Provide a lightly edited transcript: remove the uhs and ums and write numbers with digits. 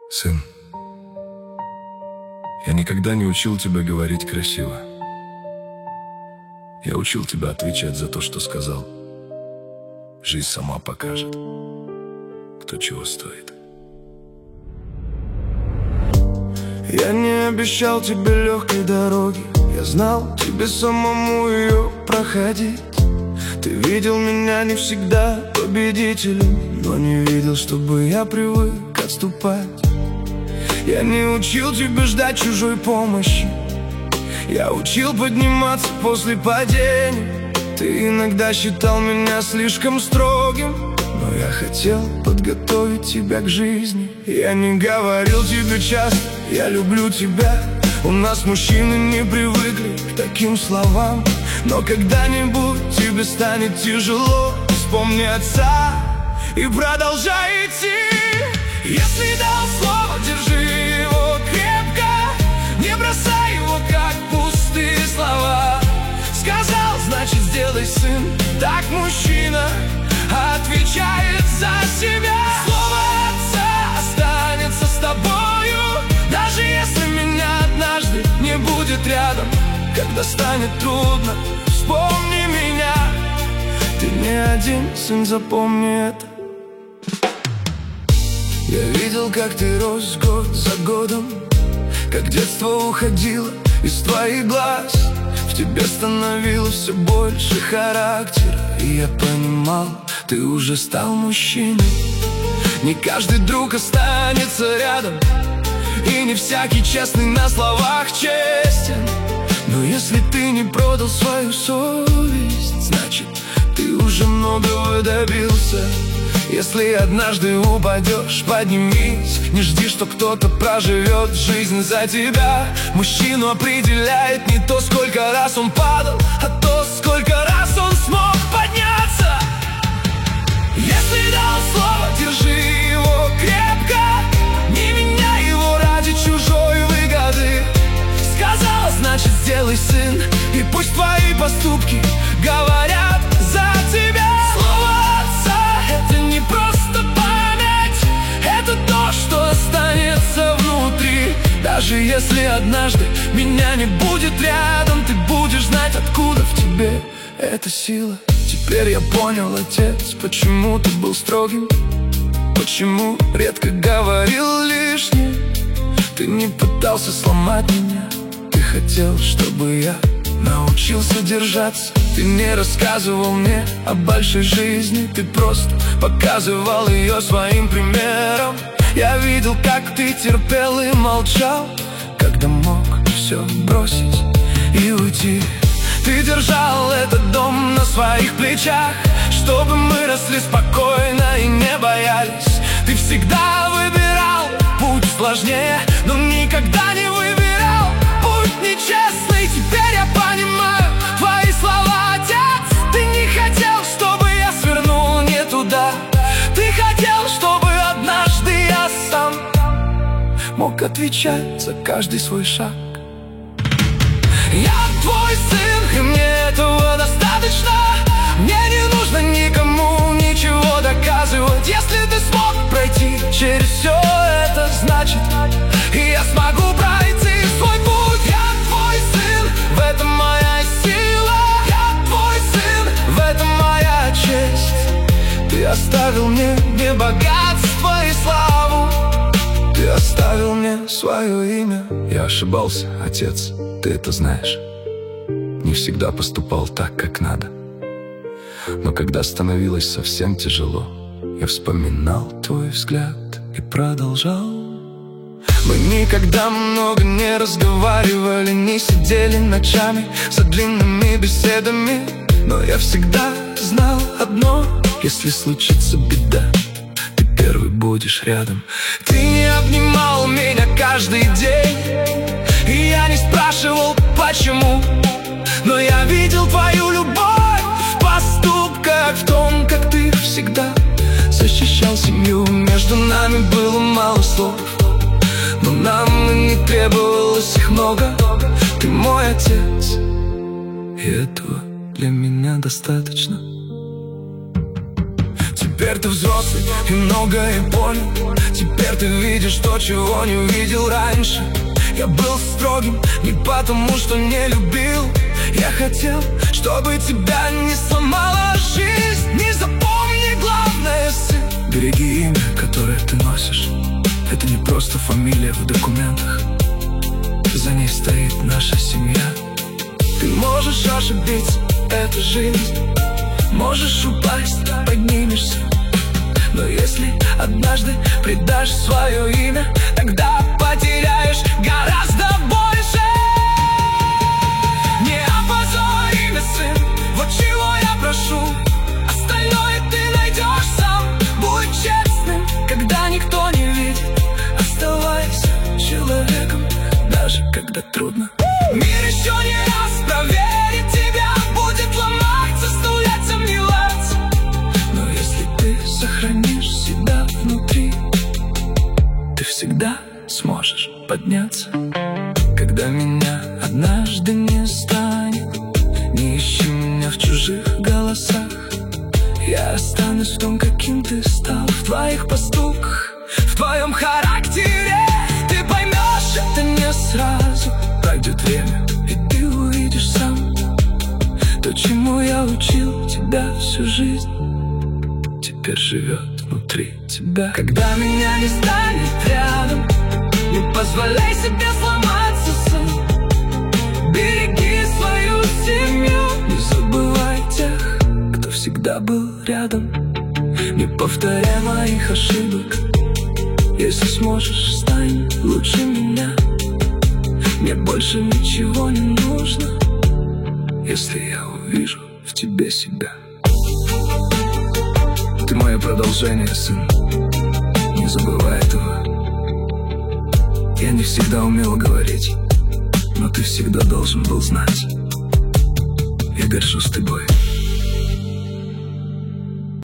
Сын, я никогда не учил тебя говорить красиво. Я учил тебя отвечать за то, что сказал. Жизнь сама покажет, кто чего стоит. Я не обещал тебе легкой дороги, я знал, тебе самому ее проходить. Ты видел меня не всегда победителем, но не видел, чтобы я привык отступать. Я не учил тебя ждать чужой помощи, я учил подниматься после падения. Ты иногда считал меня слишком строгим, но я хотел подготовить тебя к жизни. Я не говорил тебе часто «я люблю тебя». У нас мужчины не привыкли к таким словам, но когда-нибудь тебе станет тяжело. Вспомни отца и продолжай идти. Если дал слово, держи его крепко, не бросай его, как пустые слова. Сказал, значит сделай, сын, так мужчина отвечает за себя. Слово отца останется с тобою, даже если меня однажды не будет рядом. Когда станет трудно, вспомни меня. Ты не один, сын, запомни это. Я видел, как ты рос год за годом, как детство уходило из твоих глаз. В тебе становилось все больше характера, и я понимал, ты уже стал мужчиной. Не каждый друг останется рядом, и не всякий честный на словах честен. Но если ты не продал свою совесть, значит, ты уже многого добился. Если однажды упадешь, поднимись. Не жди, что кто-то проживет жизнь за тебя. Мужчину определяет не то, сколько раз он падал, а то, сколько раз он смог подняться. Если дал слово, держи его крепко, не меняй его ради чужой выгоды. Сказал, значит сделай, сын, и пусть твои поступки говорят за тебя. Слово отца — это не просто память, это то, что останется внутри. Даже если однажды меня не будет рядом, ты будешь знать, откуда в тебе эта сила. Теперь я понял, отец, почему ты был строгим, почему редко говорил лишнее. Ты не пытался сломать меня, ты хотел, чтобы я научился держаться. Ты не рассказывал мне о большой жизни, ты просто показывал ее своим примером. Я видел, как ты терпел и молчал, когда мог все бросить и уйти. Ты держал этот дом на своих плечах, чтобы мы росли спокойно и не боялись. Ты всегда выбирал путь сложнее, но никогда не выбирал путь нечестный. Теперь я понимаю твои слова, отец. Ты не хотел, чтобы я свернул не туда. Ты хотел, чтобы однажды я сам мог отвечать за каждый свой шаг. Я твой сын, и мне этого достаточно. Мне не нужно никому ничего доказывать. Если ты смог пройти через все это, значит, и я смогу пройти свой путь. Я твой сын, в этом моя сила. Я твой сын, в этом моя честь. Ты оставил мне не богатство и славу, ты оставил мне свое имя. Я ошибался, отец, ты это знаешь. Не всегда поступал так, как надо. Но когда становилось совсем тяжело, я вспоминал твой взгляд и продолжал. Мы никогда много не разговаривали, не сидели ночами за длинными беседами. Но я всегда знал одно: если случится беда, ты первый будешь рядом. Ты не обнимал меня каждый день, и я не спрашивал, почему. Но я видел твою любовь в поступках, в том, как ты всегда защищал семью. Между нами было мало слов, но нам и не требовалось их много. Ты мой отец, и этого для меня достаточно. Теперь ты взрослый и многое понял. Теперь ты видишь то, чего не увидел раньше. Я был строгим не потому, что не любил. Я хотел, чтобы тебя не сломала жизнь. Не запомни главное, сын. Береги имя, которое ты носишь. Это не просто фамилия в документах. За ней стоит наша семья. Ты можешь ошибиться, это жизнь. Можешь упасть, поднимешься. Но если однажды предашь свое имя, тогда потеряешь гораздо больше. Не опозорь имя, сын, вот чего я прошу. Остальное ты найдешь сам. Будь честным, когда никто не видит. Оставайся человеком, даже когда трудно. Мир еще не раз проверит тебя. Будет ломаться, 100 лет сомневаться. Но если ты сохранишь себя внутри, ты всегда сможешь подняться. Когда меня однажды не станет, не ищи меня в чужих голосах. Я останусь в том, каким ты стал. В твоих поступках, в твоем характере. Ты поймешь это не сразу. Пройдет время, и ты увидишь сам. То, чему я учил тебя всю жизнь, теперь живет внутри тебя. Когда меня не станет рядом, не позволяй себе сломаться, сын. Береги свою семью. Не забывай тех, кто всегда был рядом. Не повторяй моих ошибок. Если сможешь, стань лучше меня. Мне больше ничего не нужно, если я увижу в тебе себя. Ты мое продолжение, сын. Не забывай этого. Я не всегда умел говорить, но ты всегда должен был знать. Я горжусь тобой.